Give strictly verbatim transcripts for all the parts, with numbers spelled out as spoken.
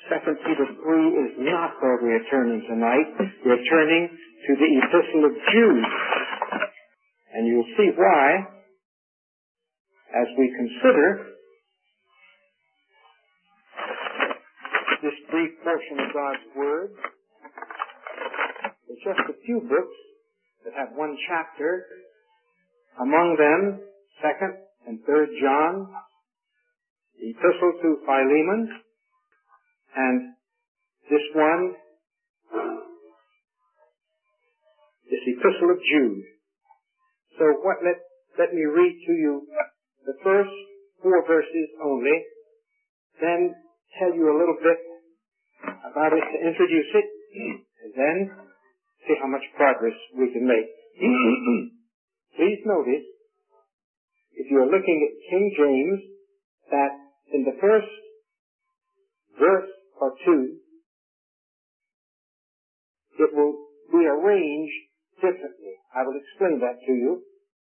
Second Peter three is not where we are turning tonight. We're turning to the Epistle of Jude. And you'll see why as we consider this brief portion of God's Word. There's just a few books that have one chapter. Among them, Second and Third John, the Epistle to Philemon, and this one, this Epistle of Jude. So what, let, let me read to you the first four verses only, then tell you a little bit about it to introduce it, and then see how much progress we can make. Please notice, if you're looking at King James, that in the first verse or two, it will be arranged differently. I will explain that to you.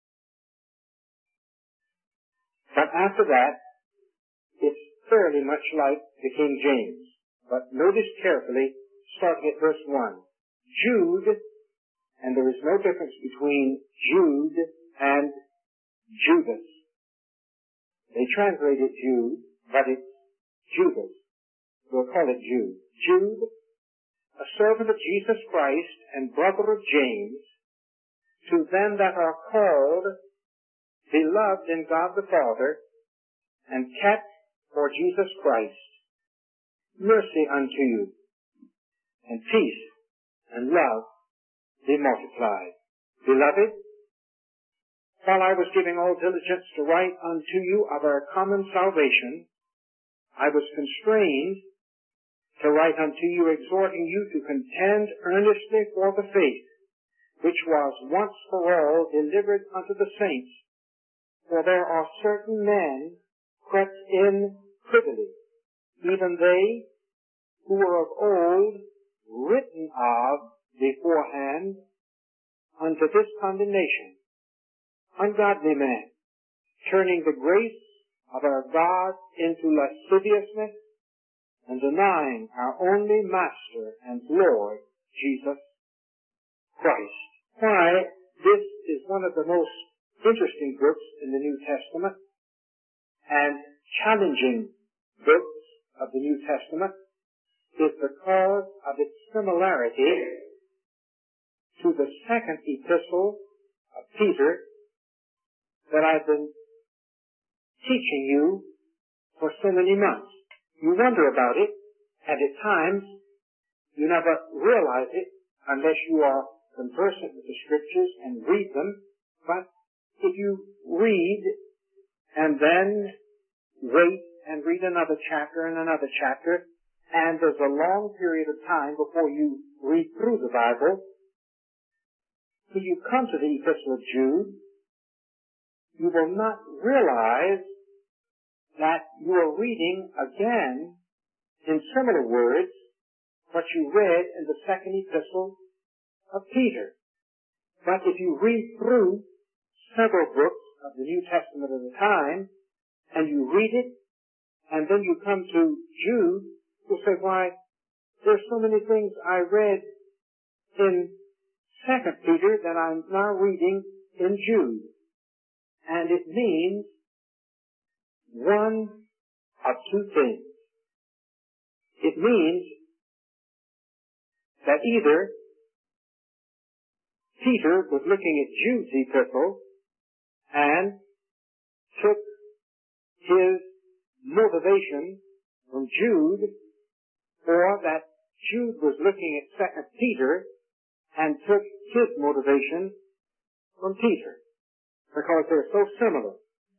But after that, it's fairly much like the King James. But notice carefully, starting at verse one. Jude, and there is no difference between Jude and Judas. They translate it Jude, but it's Judas. We'll call it Jude. Jude, a servant of Jesus Christ and brother of James, to them that are called, beloved in God the Father, and kept for Jesus Christ, mercy unto you, and peace and love be multiplied. Beloved, while I was giving all diligence to write unto you of our common salvation, I was constrained to write unto you, exhorting you to contend earnestly for the faith, which was once for all delivered unto the saints. For there are certain men crept in privily, even they who were of old written of beforehand unto this condemnation, ungodly men, turning the grace of our God into lasciviousness, and denying our only Master and Lord, Jesus Christ. Why, this is one of the most interesting books in the New Testament, and challenging books of the New Testament, is because of its similarity to the second epistle of Peter that I've been teaching you for so many months. You wonder about it, and at times you never realize it unless you are conversant with the Scriptures and read them. But if you read and then wait and read another chapter and another chapter, and there's a long period of time before you read through the Bible, till you come to the Epistle of Jude, you will not realize that you are reading again in similar words what you read in the second epistle of Peter. But if you read through several books of the New Testament at a time, and you read it, and then you come to Jude, you'll say, why, there's so many things I read in Second Peter that I'm now reading in Jude. And it means one of two things. It means that either Peter was looking at Jude's epistle and took his motivation from Jude, or that Jude was looking at Second Peter and took his motivation from Peter, because they're so similar.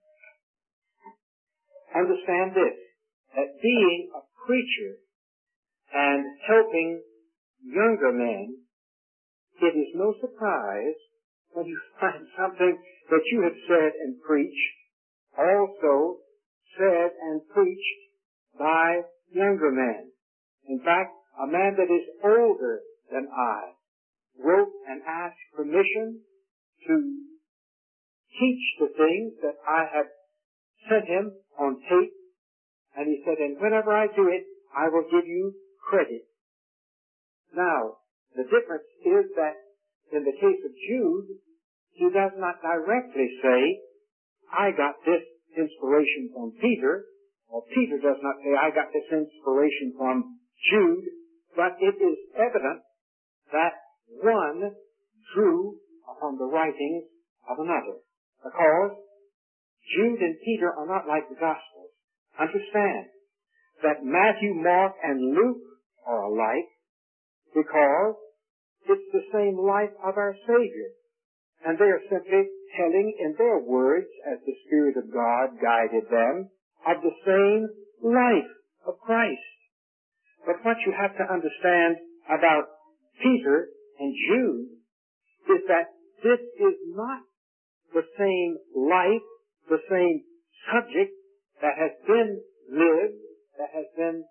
Understand this, that being a preacher and helping younger men, it is no surprise when you find something that you have said and preached, also said and preached by younger men. In fact, a man that is older than I wrote and asked permission to teach the things that I had sent him on tape, and he said, and whenever I do it, I will give you credit. Now, the difference is that in the case of Jude, he does not directly say, I got this inspiration from Peter, or Peter does not say, I got this inspiration from Jude, but it is evident that one drew upon the writings of another, because Jude and Peter are not like the Gospels. Understand that Matthew, Mark, and Luke are alike because it's the same life of our Savior. And they are simply telling in their words, as the Spirit of God guided them, of the same life of Christ. But what you have to understand about Peter and Jude is that this is not the same life, the same subject that has been lived, that has been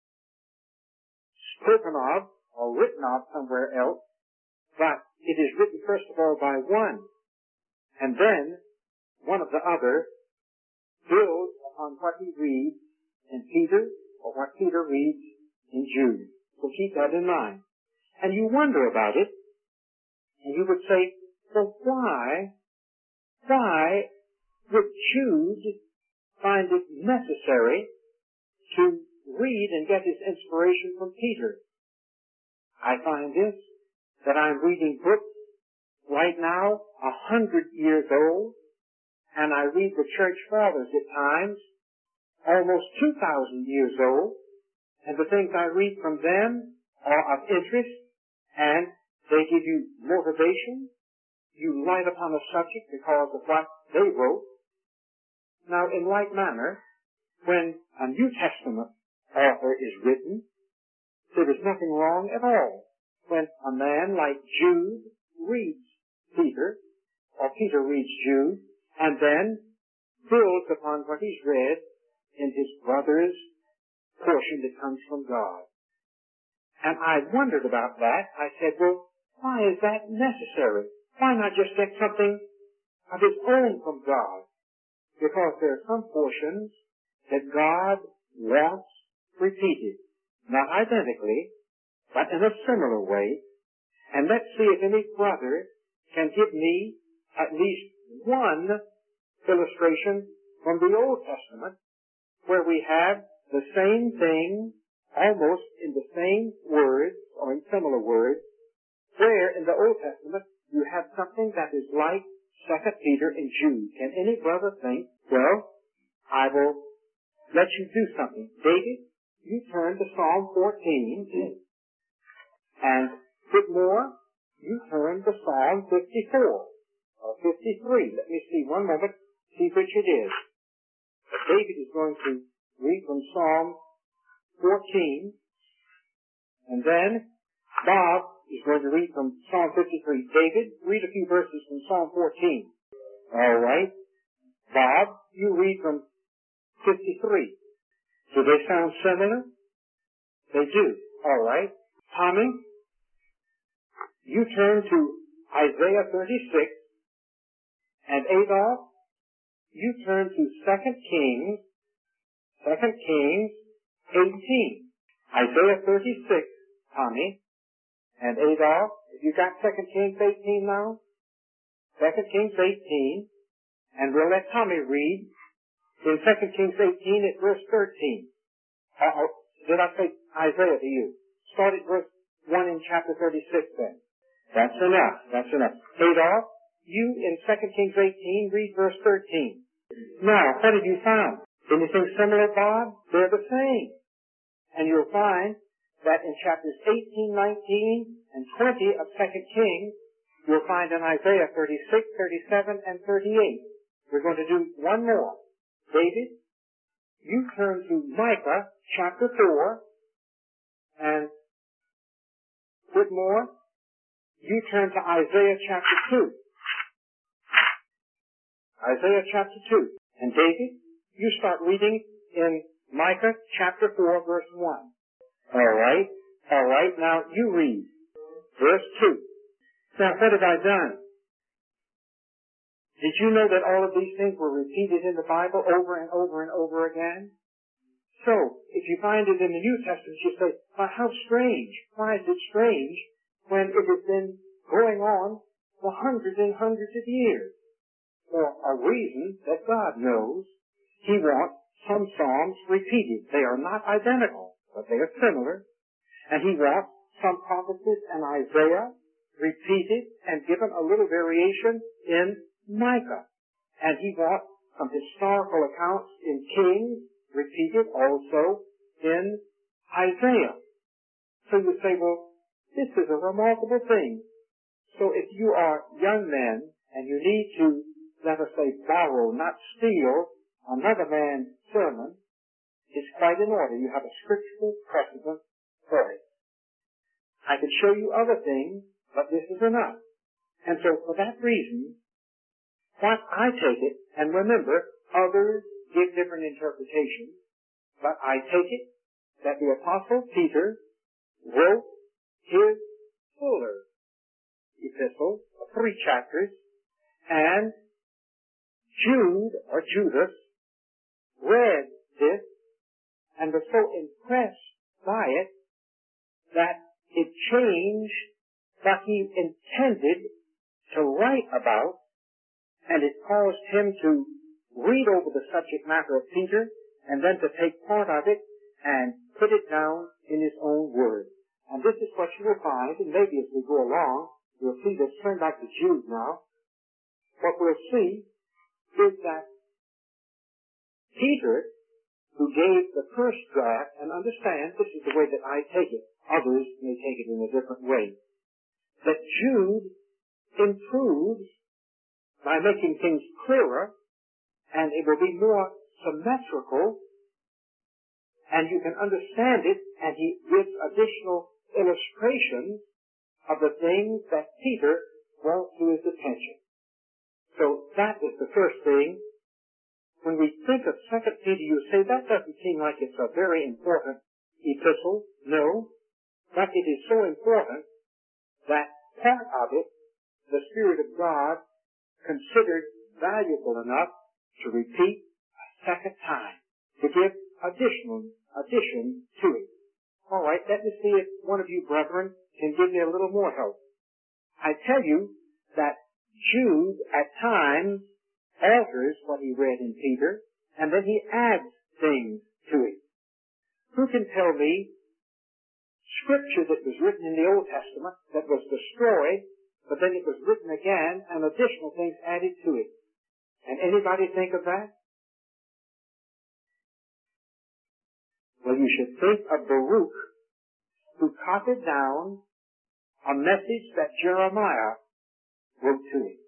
spoken of or written of somewhere else, but it is written first of all by one, and then one of the other builds upon what he reads in Peter or what Peter reads in Jude. So keep that in mind. And you wonder about it, and you would say, well, why, why would Jude find it necessary to read and get his inspiration from Peter? I find this, that I'm reading books right now a hundred years old, and I read the church fathers at times almost two thousand years old, and the things I read from them are of interest, and they give you motivation. You light upon a subject because of what they wrote. Now, in like manner, when a New Testament author is written, there is nothing wrong at all when a man like Jude reads Peter, or Peter reads Jude, and then builds upon what he's read in his brother's portion that comes from God. And I wondered about that. I said, well, why is that necessary? Why not just get something of his own from God? Because there are some portions that God wants repeated. Not identically, but in a similar way. And let's see if any brother can give me at least one illustration from the Old Testament where we have the same thing almost in the same words or in similar words, where in the Old Testament you have something that is like Second Peter and Jude. Can any brother think, well, I will let you do something. David, you turn to Psalm fourteen, and Whitmore, you turn to Psalm fifty-four, or fifty-three. Let me see one moment, see which it is. David is going to read from Psalm fourteen, and then Bob is going to read from Psalm fifty-three. David, read a few verses from Psalm fourteen. All right. Bob, you read from fifty-three. Do they sound similar? They do. All right. Tommy, you turn to Isaiah thirty-six, and Adolph, you turn to Second Kings, Second Kings eighteen. Isaiah thirty-six, Tommy, and Adolph, have you got Second Kings eighteen now? Second Kings eighteen, and we'll let Tommy read in Second Kings eighteen at verse thirteen. Uh-oh, did I say Isaiah to you? Start at verse one in chapter thirty-six then. That's enough, that's enough. Adolph, you in Second Kings eighteen, read verse thirteen. Now, what have you found? Anything similar, Bob? They're the same. And you'll find that in chapters eighteen, nineteen, and twenty of Second Kings, you'll find in Isaiah thirty-six, thirty-seven, and thirty-eight. We're going to do one more. David, you turn to Micah chapter four, and Whitmore, you turn to Isaiah chapter two. Isaiah chapter two. And David, you start reading in Micah chapter four, verse one. All right. All right. Now you read verse two. Now what have I done? Did you know that all of these things were repeated in the Bible over and over and over again? So, if you find it in the New Testament, you say, well, how strange. Why is it strange when it has been going on for hundreds and hundreds of years? For a reason that God knows. He wants some Psalms repeated. They are not identical, but they are similar. And He wants some prophecies in Isaiah repeated and given a little variation in Micah. And He wants some historical accounts in Kings repeated also in Isaiah. So you say, well, this is a remarkable thing. So if you are young men and you need to, let us say, borrow, not steal, another man's sermon, it's quite in order. You have a scriptural precedent for it. I could show you other things, but this is enough. And so for that reason, what I take it, and remember, others give different interpretations, but I take it that the Apostle Peter wrote his fuller epistle of three chapters, and Jude, or Judas, read this and was so impressed by it that it changed what he intended to write about, and it caused him to read over the subject matter of Peter and then to take part of it and put it down in his own words. And this is what you will find, and maybe as we go along, you'll see this. Turn back to Jude now. What we'll see is that Peter, who gave the first draft, and understand this is the way that I take it, others may take it in a different way, that Jude improves by making things clearer, and it will be more symmetrical, and you can understand it, and he gives additional illustrations of the things that Peter brought to his attention. So that is the first thing. When we think of Second Peter, you say that doesn't seem like it's a very important epistle. No, but it is so important that part of it, the Spirit of God considered valuable enough to repeat a second time, to give additional addition to it. All right, let me see if one of you brethren can give me a little more help. I tell you that Jude at times alters what he read in Peter, and then he adds things to it. Who can tell me scripture that was written in the Old Testament that was destroyed, but then it was written again and additional things added to it? Can anybody think of that? Well, you should think of Baruch, who copied down a message that Jeremiah wrote to him.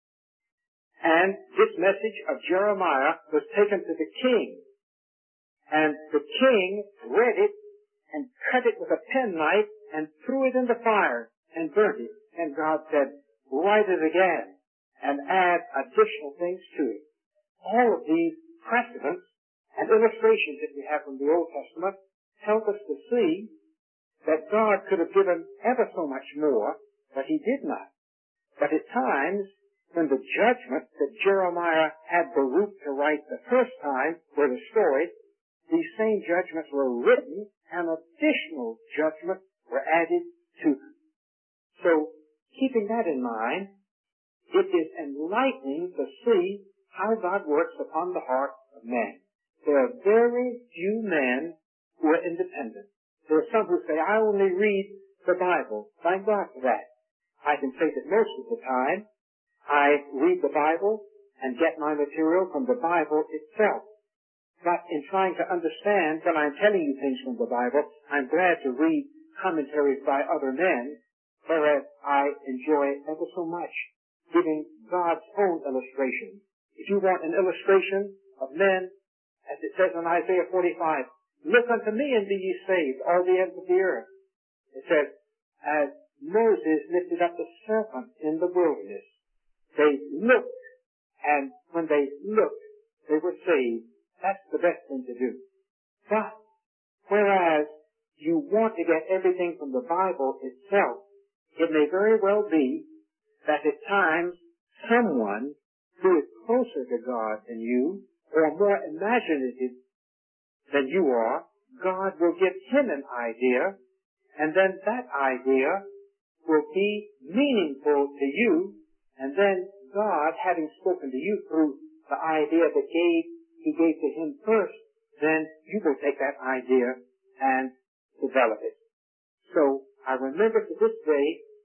And this message of Jeremiah was taken to the king. And the king read it and cut it with a penknife and threw it in the fire and burnt it. And God said, write it again and add additional things to it. All of these precedents and illustrations that we have from the Old Testament help us to see that God could have given ever so much more, but he did not. But at times, when the judgment that Jeremiah had Baruch to write the first time were destroyed, these same judgments were written and additional judgments were added to them. So, keeping that in mind, it is enlightening to see how God works upon the heart of man. There are very few men who are independent. There are some who say, I only read the Bible. Thank God for that. I can say that most of the time, I read the Bible and get my material from the Bible itself. But in trying to understand when I'm telling you things from the Bible, I'm glad to read commentaries by other men, whereas I enjoy ever so much giving God's own illustration. If you want an illustration of men, as it says in Isaiah forty-five, look unto me and be ye saved, all the ends of the earth. It says, as Moses lifted up the serpent in the wilderness, they looked, and when they looked, they were saved. That's the best thing to do. But, whereas you want to get everything from the Bible itself, it may very well be that at times someone who is closer to God than you, or more imaginative than you are, God will give him an idea, and then that idea will be meaningful to you, and then God, having spoken to you through the idea that gave, he gave to him first, then you will take that idea and develop it. So I remember to this day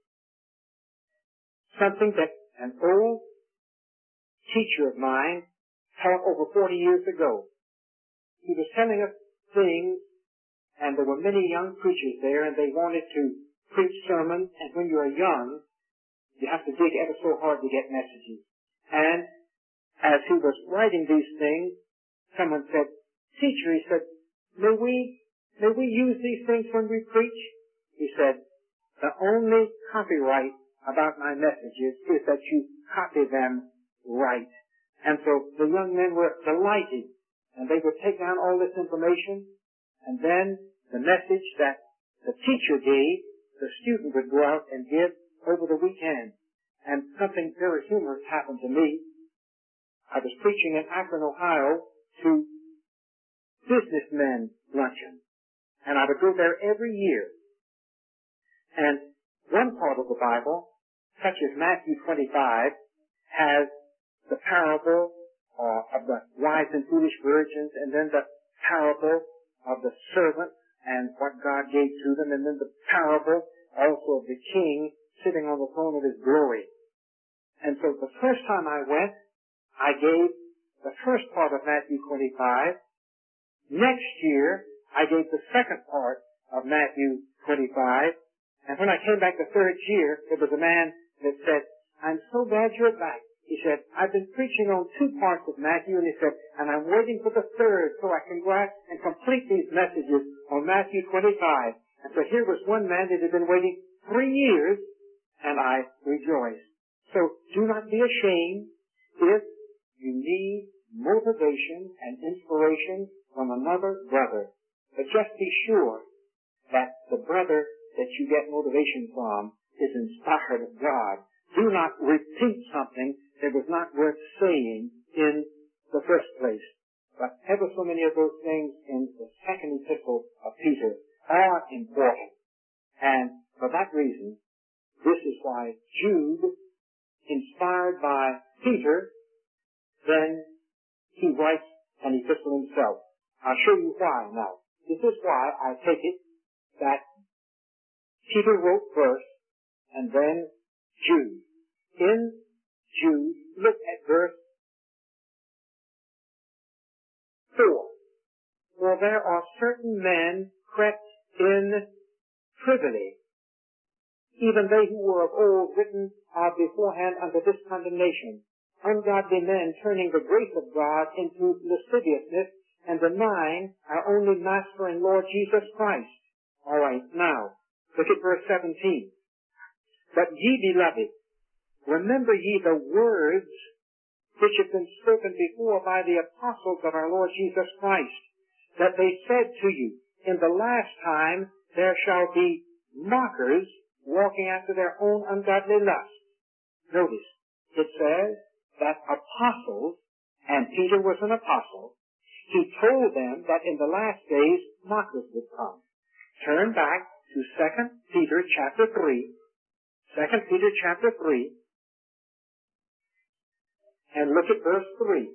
something that an old teacher of mine taught over forty years ago. He was telling us things, and there were many young preachers there, and they wanted to preach sermons, and when you're young, you have to dig ever so hard to get messages. And as he was writing these things, someone said, "Teacher," he said, may we, may we use these things when we preach? He said, "The only copyright about my messages is that you copy them right." And so the young men were delighted, and they would take down all this information, and then the message that the teacher gave, the student would go out and give over the weekend. And something very humorous happened to me. I was preaching in Akron, Ohio, to businessmen luncheon, and I would go there every year. And one part of the Bible, such as Matthew twenty-five, has the parable uh, of the wise and foolish virgins, and then the parable of the servant and what God gave to them, and then the parable also of the king sitting on the throne of his glory. And so the first time I went, I gave the first part of Matthew twenty-five. Next year, I gave the second part of Matthew twenty-five. And when I came back the third year, there was a man that said, "I'm so glad you're back." He said, "I've been preaching on two parts of Matthew," and he said, "and I'm waiting for the third so I can go out and complete these messages on Matthew twenty-five. And so here was one man that had been waiting three years, and I rejoiced. So do not be ashamed if you need motivation and inspiration from another brother. But just be sure that the brother that you get motivation from is inspired of God. Do not repeat something that was not worth saying in the first place. But ever so many of those things in the second epistle of Peter are important. And for that reason, this is why Jude, inspired by Peter, then he writes an epistle himself. I'll show you why now. This is why I take it that Peter wrote first and then Jude. In Jude, look at verse four. For there are certain men crept in privily, even they who were of old written are beforehand unto this condemnation, ungodly men turning the grace of God into lasciviousness and denying our only Master and Lord Jesus Christ. All right, now, look at verse seventeen. But ye, beloved, remember ye the words which have been spoken before by the apostles of our Lord Jesus Christ, that they said to you, in the last time there shall be mockers walking after their own ungodly lusts. Notice, it says that apostles, and Peter was an apostle, he told them that in the last days mockers would come. Turn back to Second Peter chapter three, Second Peter chapter three, and look at verse three.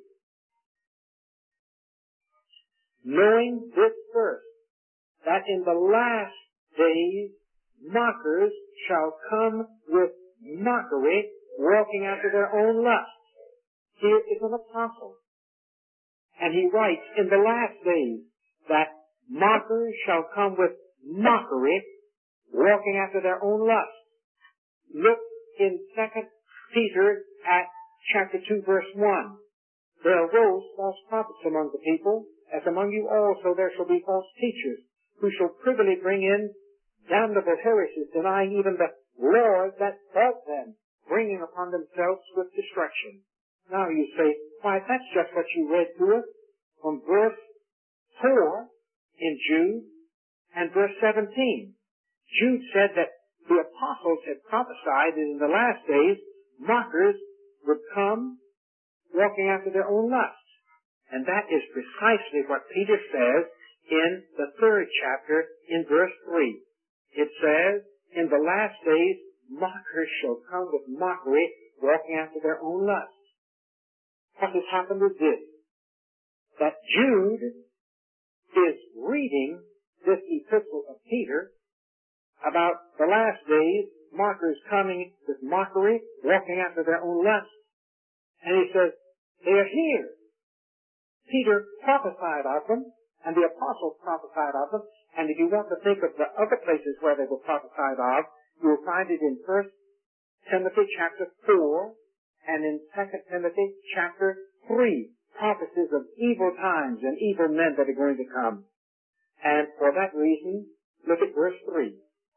Knowing this first, that in the last days mockers shall come with mockery, walking after their own lusts. Here is an apostle, and he writes, in the last days, that mockers shall come with mockery, walking after their own lusts. Look in Second Peter at chapter two, verse one. There arose false prophets among the people, as among you also there shall be false teachers, who shall privily bring in damnable heresies, denying even the Lord that bought them, bringing upon themselves swift destruction. Now you say, why, that's just what you read to us from verse four in Jude and verse seventeen. Jude said that the apostles had prophesied that in the last days mockers would come walking after their own lusts. And that is precisely what Peter says in the third chapter in verse three. It says, in the last days, mockers shall come with mockery, walking after their own lusts. What has happened is this, that Jude is reading this epistle of Peter about the last days, mockers coming with mockery, walking after their own lusts. And he says, they are here. Peter prophesied of them, and the apostles prophesied of them. And if you want to think of the other places where they were prophesied of, you will find it in First Timothy chapter four and in Second Timothy chapter three. Prophecies of evil times and evil men that are going to come. And for that reason, look at verse three.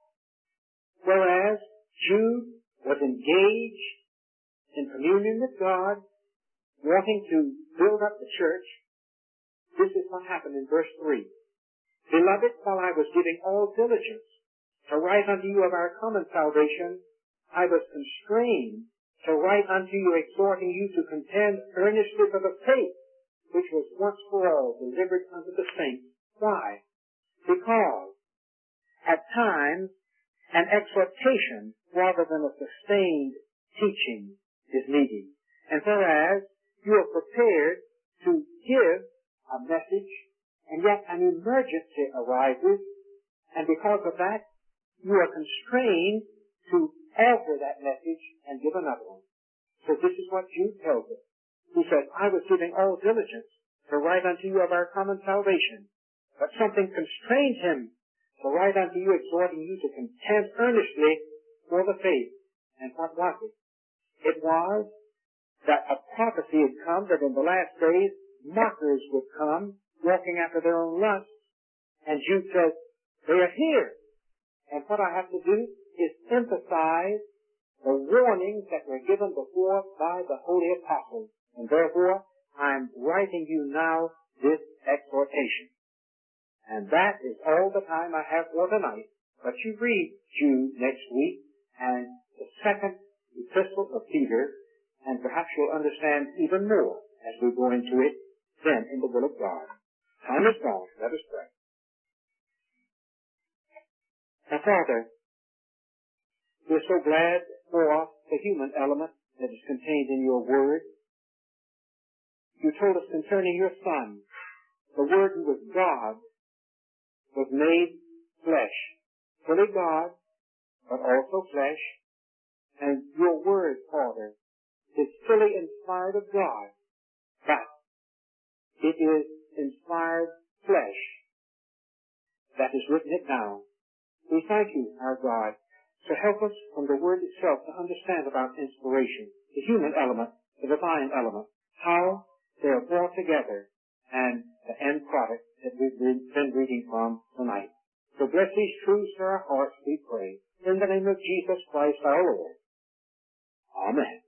Whereas Jude was engaged in communion with God, wanting to build up the church, this is what happened in verse three. Beloved, while I was giving all diligence to write unto you of our common salvation, I was constrained to write unto you, exhorting you to contend earnestly for the faith which was once for all delivered unto the saints. Why? Because at times an exhortation rather than a sustained teaching is needed. And whereas you are prepared to give a message, and yet an emergency arises, and because of that, you are constrained to alter that message and give another one. So this is what Jude tells us. He says, I was giving all diligence to write unto you of our common salvation, but something constrained him to write unto you, exhorting you to contend earnestly for the faith. And what was it? It was that a prophecy had come that in the last days mockers would come, walking after their own lusts. And Jude says, they are here. And what I have to do is emphasize the warnings that were given before by the holy apostles. And therefore, I'm writing you now this exhortation. And that is all the time I have for tonight. But you read Jude next week and the second epistle of Peter, and perhaps you'll understand even more as we go into it then in the will of God. Time is gone. Let us pray. Now, Father, we're so glad for the human element that is contained in your word. You told us concerning your Son, the Word who was God was made flesh, fully God, but also flesh. And your Word, Father, is fully inspired of God, but it is inspired flesh that has written it down. We thank you, our God, to help us from the Word itself to understand about inspiration, the human element, the divine element, how they are brought together, and the end product that we've been reading from tonight. So bless these truths to our hearts, we pray, in the name of Jesus Christ our Lord. Amen.